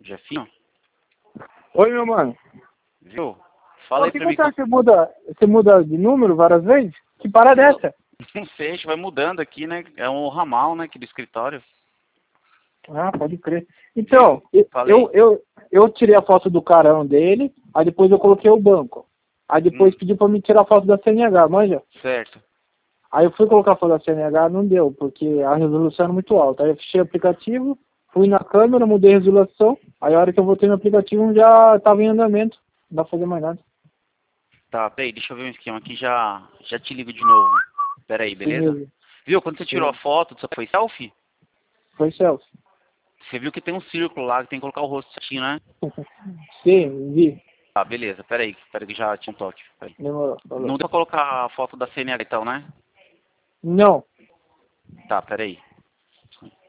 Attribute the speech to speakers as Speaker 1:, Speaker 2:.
Speaker 1: Jefinho?
Speaker 2: Oi, meu mano.
Speaker 1: Viu? Fala aí
Speaker 2: que
Speaker 1: pra mim.
Speaker 2: você muda de número várias vezes? Que parada é essa?
Speaker 1: Não sei, a gente vai mudando aqui, né? É um ramal, né, aqui do escritório.
Speaker 2: Ah, pode crer. Então,
Speaker 1: Falei.
Speaker 2: eu tirei a foto do carão dele, aí depois eu coloquei o banco. Aí depois pedi pra me tirar a foto da CNH, manja?
Speaker 1: Certo.
Speaker 2: Aí eu fui colocar a foto da CNH, não deu, porque a resolução era muito alta. Aí eu fechei o aplicativo, fui na câmera, mudei a resolução, aí a hora que eu voltei no aplicativo já tava em andamento. Não dá pra fazer mais nada.
Speaker 1: Tá, peraí, deixa eu ver um esquema aqui, já te ligo de novo. Peraí, beleza?
Speaker 2: Beleza.
Speaker 1: Viu, quando você tirou a foto, você foi selfie?
Speaker 2: Foi selfie.
Speaker 1: Você viu que tem um círculo lá, que tem que colocar o rosto certinho, né?
Speaker 2: Sim, vi.
Speaker 1: Tá, beleza, peraí que já tinha um toque. Peraí.
Speaker 2: Demorou, falou.
Speaker 1: Não dá pra colocar a foto da CNH então, né?
Speaker 2: Não.
Speaker 1: Tá, peraí.